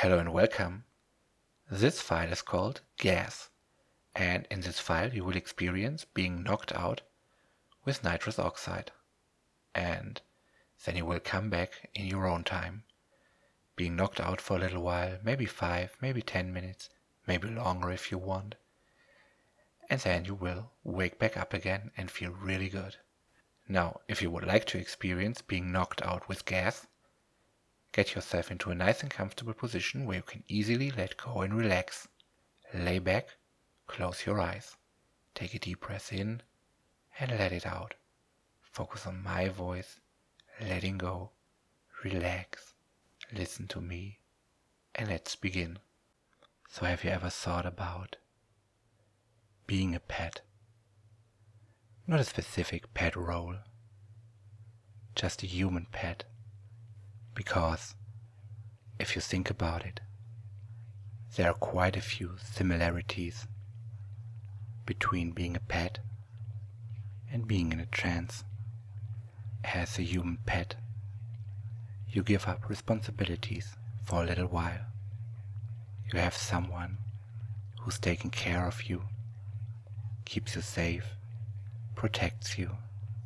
Hello and welcome. This file is called Gas, and in this file you will experience being knocked out with nitrous oxide. And then you will come back in your own time, being knocked out for a little while, maybe 5, maybe 10 minutes, maybe longer if you want. And then you will wake back up again and feel really good. Now, if you would like to experience being knocked out with gas, get yourself into a nice and comfortable position where you can easily let go and relax. Lay back, close your eyes, take a deep breath in and let it out. Focus on my voice, letting go, relax, listen to me, and let's begin. So have you ever thought about being a pet? Not a specific pet role, just a human pet. Because, if you think about it, there are quite a few similarities between being a pet and being in a trance. As a human pet, you give up responsibilities for a little while. You have someone who's taking care of you, keeps you safe, protects you,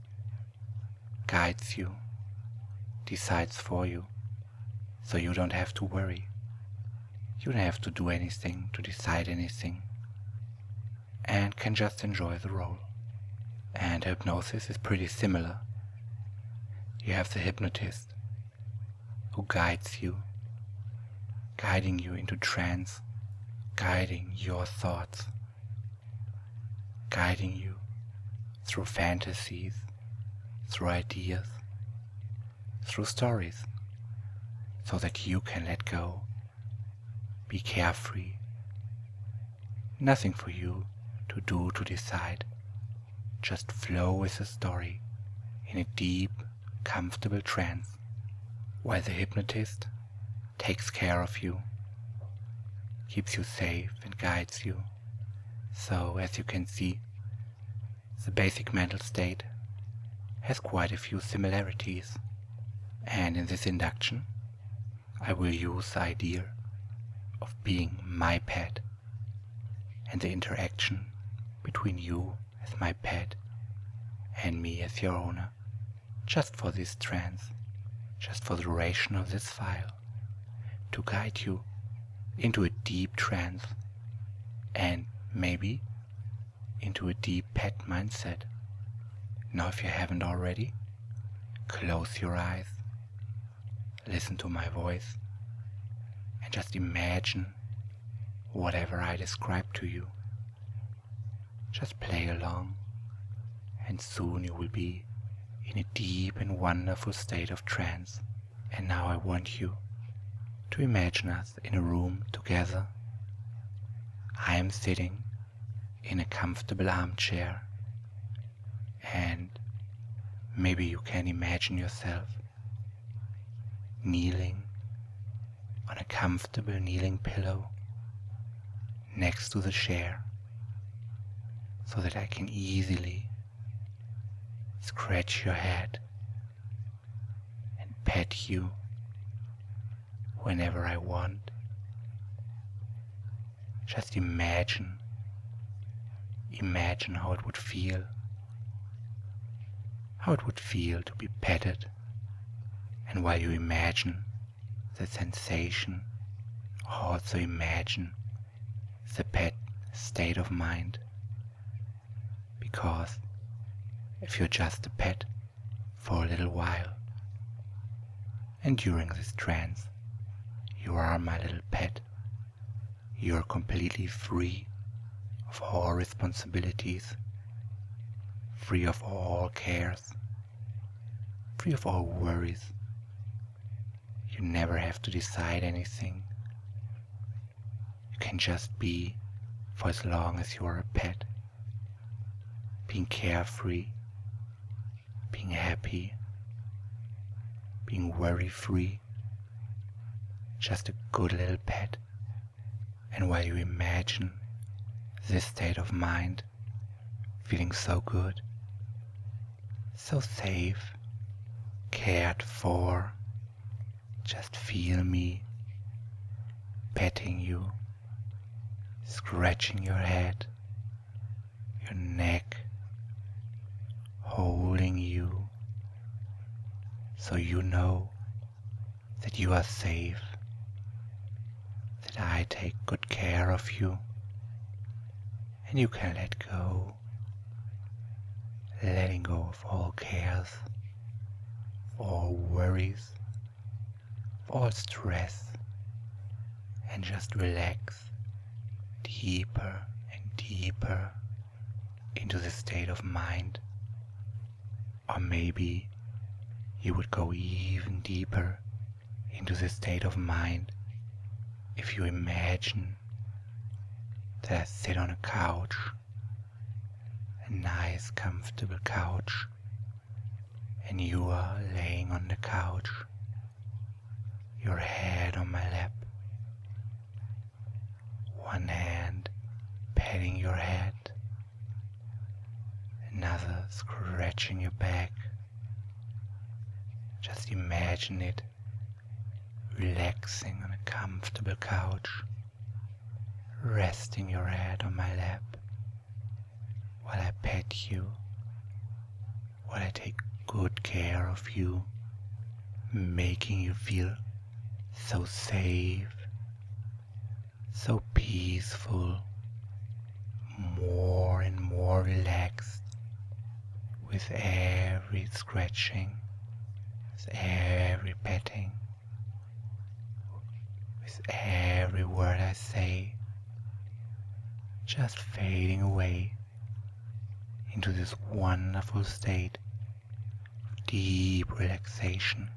guides you, decides for you, so you don't have to worry. You don't have to do anything, to decide anything, and can just enjoy the role. And hypnosis is pretty similar. You have the hypnotist who guides you, guiding you into trance, guiding your thoughts, guiding you through fantasies, through ideas, through stories, so that you can let go, be carefree. Nothing for you to do, to decide. Just flow with the story in a deep, comfortable trance, while the hypnotist takes care of you, keeps you safe and guides you. So, as you can see, the basic mental state has quite a few similarities. And in this induction, I will use the idea of being my pet and the interaction between you as my pet and me as your owner, just for this trance, just for the duration of this file, to guide you into a deep trance and maybe into a deep pet mindset. Now, if you haven't already, close your eyes, listen to my voice, and just imagine whatever I describe to you. Just play along, and soon you will be in a deep and wonderful state of trance. And now I want you to imagine us in a room together. I am sitting in a comfortable armchair, and maybe you can imagine yourself kneeling on a comfortable kneeling pillow next to the chair, so that I can easily scratch your head and pet you whenever I want. Just imagine how it would feel, to be petted. And while you imagine the sensation, also imagine the pet state of mind. Because if you're just a pet for a little while, and during this trance you are my little pet, you're completely free of all responsibilities, free of all cares, free of all worries. You never have to decide anything. You can just be for as long as you are a pet, being carefree, being happy, being worry-free, just a good little pet. And while you imagine this state of mind, feeling so good, so safe, cared for, just feel me petting you, scratching your head, your neck, holding you, so you know that you are safe, that I take good care of you, and you can let go, letting go of all cares, of all worries, of all stress, and just relax deeper and deeper into the state of mind. Or maybe you would go even deeper into the state of mind if you imagine that I sit on a couch, a nice comfortable couch, and you are laying on the couch, your head on my lap, one hand patting your head, another scratching your back. Just imagine it, relaxing on a comfortable couch, resting your head on my lap, while I pet you, while I take good care of you, making you feel so safe, so peaceful, more and more relaxed with every scratching, with every petting, with every word I say, just fading away into this wonderful state of deep relaxation,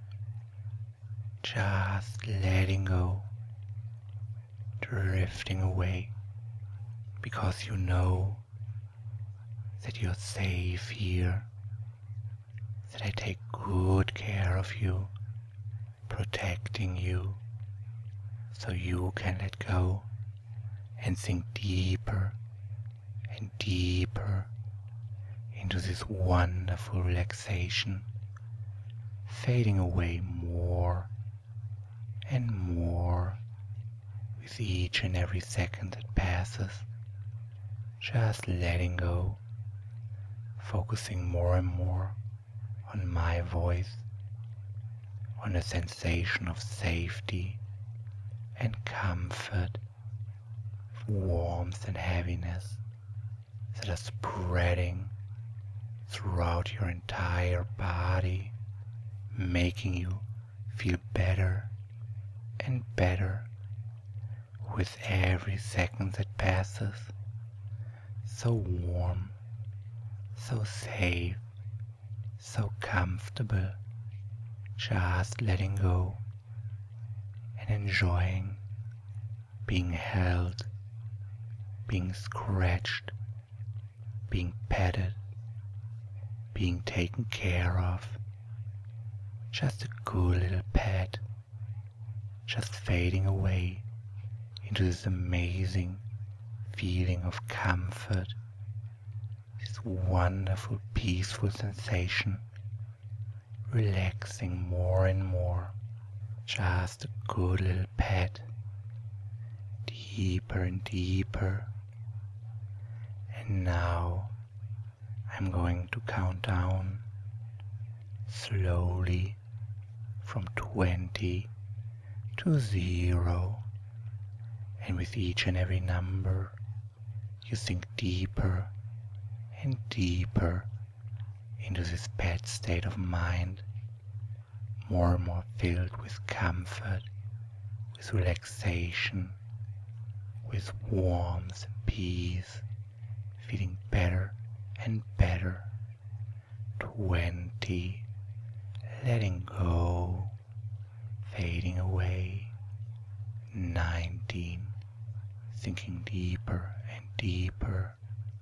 just letting go, drifting away, because you know that you're safe here, that I take good care of you, protecting you, so you can let go and sink deeper and deeper into this wonderful relaxation, fading away more and more with each and every second that passes, just letting go, focusing more and more on my voice, on a sensation of safety and comfort, warmth and heaviness that are spreading throughout your entire body, making you feel better and better with every second that passes. So warm, so safe, so comfortable, just letting go and enjoying being held, being scratched, being petted, being taken care of. Just a good little pet, just fading away into this amazing feeling of comfort, this wonderful peaceful sensation, relaxing more and more. Just a good little pet, deeper and deeper. And now I'm going to count down slowly from 20 to 0, and with each and every number you sink deeper and deeper into this pet state of mind, more and more filled with comfort, with relaxation, with warmth and peace, feeling better and better. 20, letting go, fading away. 19, sinking deeper and deeper.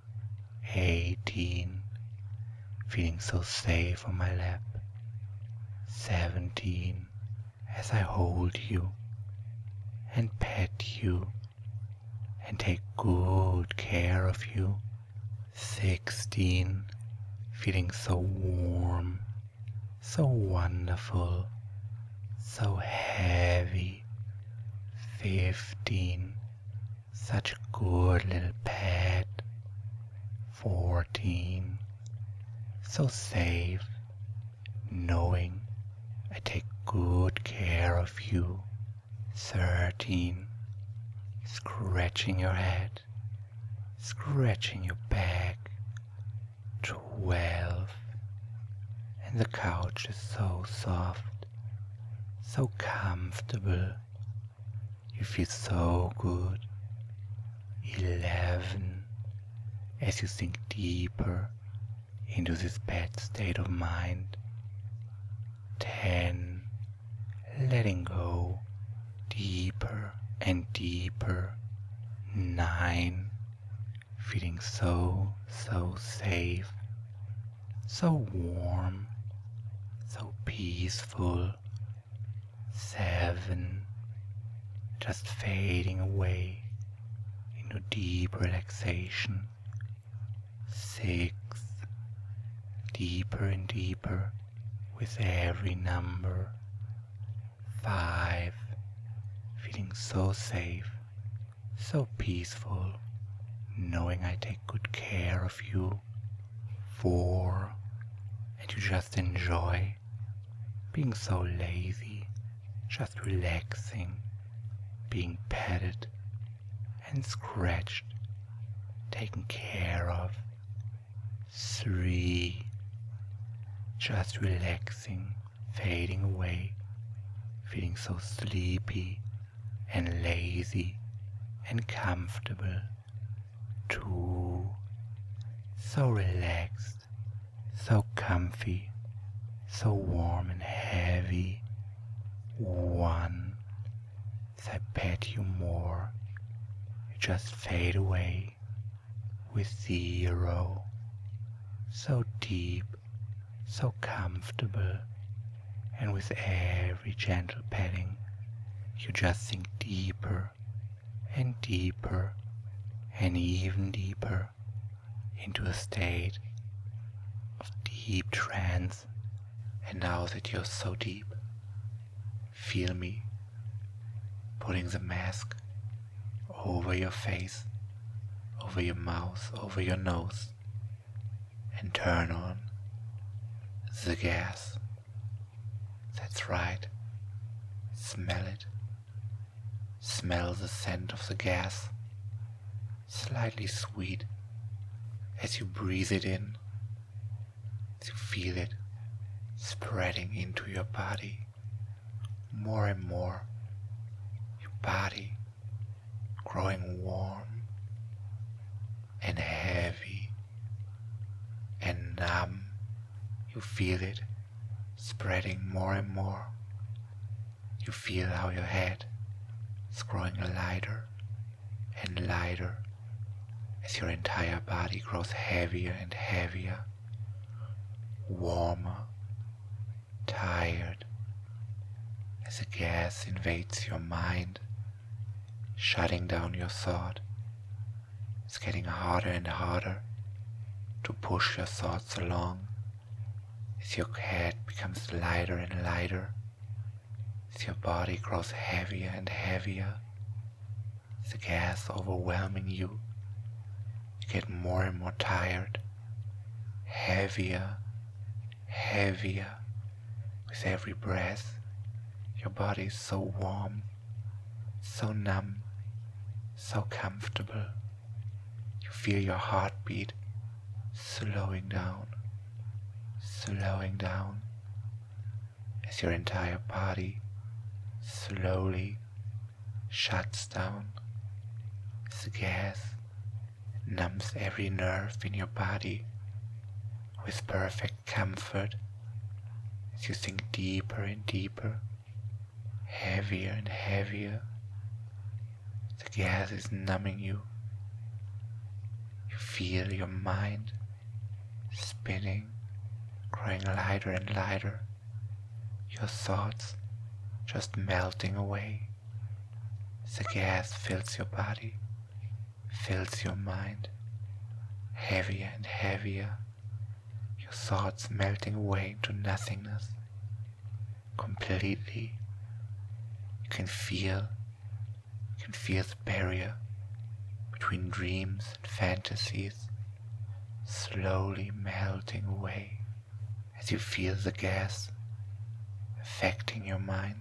18, feeling so safe on my lap. 17, as I hold you and pet you and take good care of you. 16, feeling so warm, so wonderful, so heavy, 15. Such a good little pet. 14. So safe, knowing I take good care of you. 13. Scratching your head, scratching your back. 12. And the couch is so soft, so comfortable. You feel so good. 11. As you sink deeper into this bad state of mind. 10. Letting go deeper and deeper. 9. Feeling so safe, so warm, so peaceful. 7. Just fading away into deep relaxation. 6. Deeper and deeper with every number. 5. Feeling so safe, so peaceful, knowing I take good care of you. 4. And you just enjoy being so lazy, just relaxing, being petted and scratched, taken care of. 3. Just relaxing, fading away, feeling so sleepy and lazy and comfortable. 2. So relaxed, so comfy, so warm and heavy. 1. As I pet you more, you just fade away with 0. So deep, so comfortable, and with every gentle petting, you just sink deeper and deeper and even deeper into a state of deep trance. And now that you're so deep, feel me putting the mask over your face, over your mouth, over your nose, and turn on the gas. That's right. Smell it. Smell the scent of the gas, slightly sweet, as you breathe it in, as you feel it spreading into your body more and more, your body growing warm and heavy and numb. You feel it spreading more and more. You feel how your head is growing lighter and lighter as your entire body grows heavier and heavier, warmer, tired, as the gas invades your mind, shutting down your thought. It's getting harder and harder to push your thoughts along as your head becomes lighter and lighter, as your body grows heavier and heavier, as the gas overwhelming you. You get more and more tired, heavier, heavier. With every breath, your body is so warm, so numb, so comfortable. You feel your heartbeat slowing down, as your entire body slowly shuts down, as the gas numbs every nerve in your body with perfect comfort, as you sink deeper and deeper, heavier and heavier. The gas is numbing you. You feel your mind spinning, growing lighter and lighter, your thoughts just melting away. The gas fills your body, fills your mind, heavier and heavier, your thoughts melting away into nothingness, completely. You can feel can feel the barrier between dreams and fantasies slowly melting away as you feel the gas affecting your mind,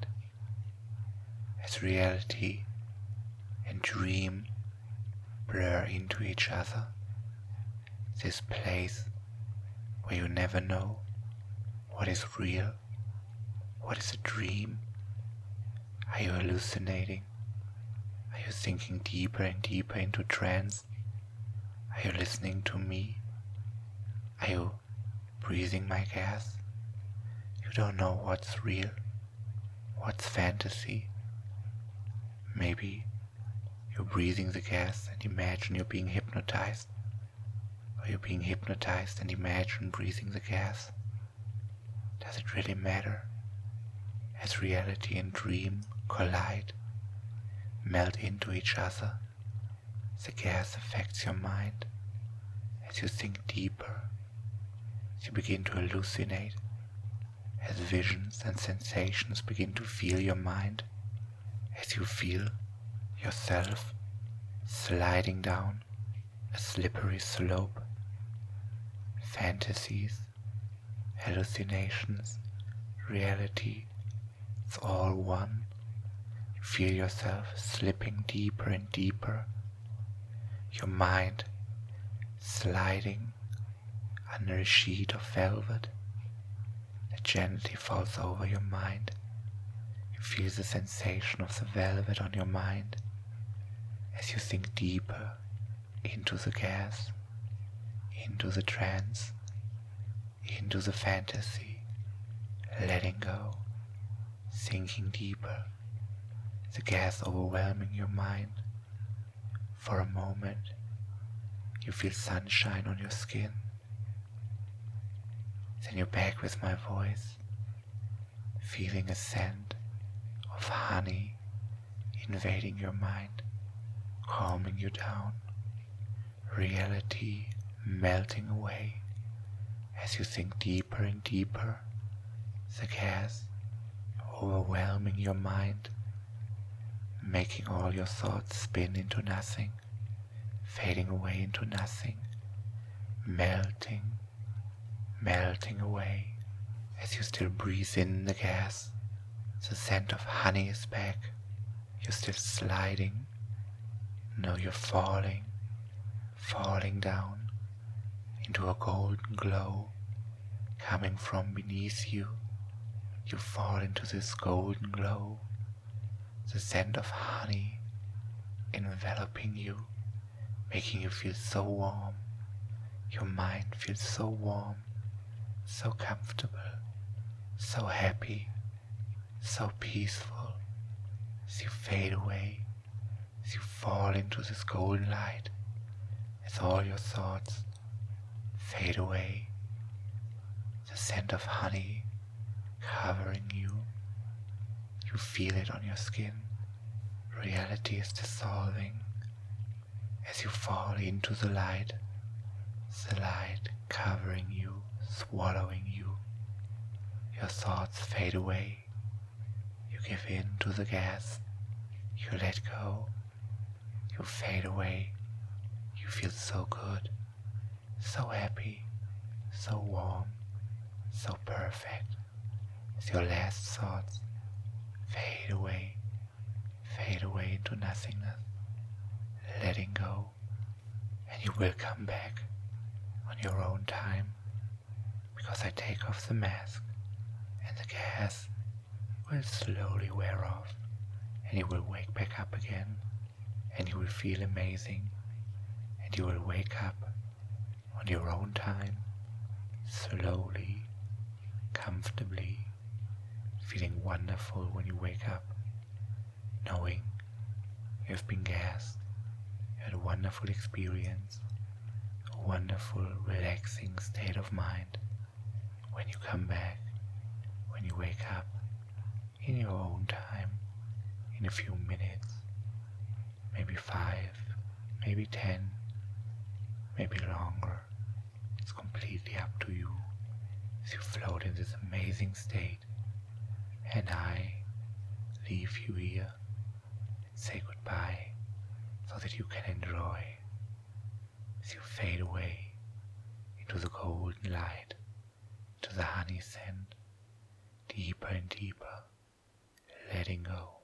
as reality and dream blur into each other. This place where you never know what is real, what is a dream. Are you hallucinating? Are you sinking deeper and deeper into trance? Are you listening to me? Are you breathing my gas? You don't know what's real, what's fantasy. Maybe you're breathing the gas and imagine you're being hypnotized. Or you're being hypnotized and imagine breathing the gas. Does it really matter? As reality and dream collide, melt into each other, the gas affects your mind. As you think deeper, as you begin to hallucinate, as visions and sensations begin to fill your mind, as you feel yourself sliding down a slippery slope. Fantasies, hallucinations, reality, it's all one. You feel yourself slipping deeper and deeper, your mind sliding under a sheet of velvet that gently falls over your mind. You feel the sensation of the velvet on your mind as you sink deeper into the gas, into the trance, into the fantasy, letting go, sinking deeper, the gas overwhelming your mind. For a moment, you feel sunshine on your skin. Then you're back with my voice, feeling a scent of honey invading your mind, calming you down, reality melting away as you sink deeper and deeper, the gas overwhelming your mind, making all your thoughts spin into nothing, fading away into nothing, melting away. As you still breathe in the gas, the scent of honey is back. You're still sliding. No, you're falling down into a golden glow coming from beneath you. You fall into this golden glow, the scent of honey enveloping you, making you feel so warm. Your mind feels so warm, so comfortable, so happy, so peaceful. As you fade away, as you fall into this golden light, as all your thoughts fade away, the scent of honey covering you, you feel it on your skin. Reality is dissolving as you fall into the light covering you, swallowing you. Your thoughts fade away. You give in to the gas. You let go. You fade away. You feel so good, so happy, so warm, so perfect. As your last thoughts fade away into nothingness, letting go, and you will come back on your own time, because I take off the mask and the gas will slowly wear off, and you will wake back up again, and you will feel amazing, and you will wake up on your own time, slowly, comfortably, feeling wonderful when you wake up, knowing you have been gassed, you had a wonderful experience, a wonderful, relaxing state of mind. When you come back, when you wake up, in your own time, in a few minutes, maybe 5, maybe 10, maybe longer, it's completely up to you as you float in this amazing state, and I leave you here say goodbye so that you can enjoy as you fade away into the golden light, to the honey scent, deeper and deeper, letting go.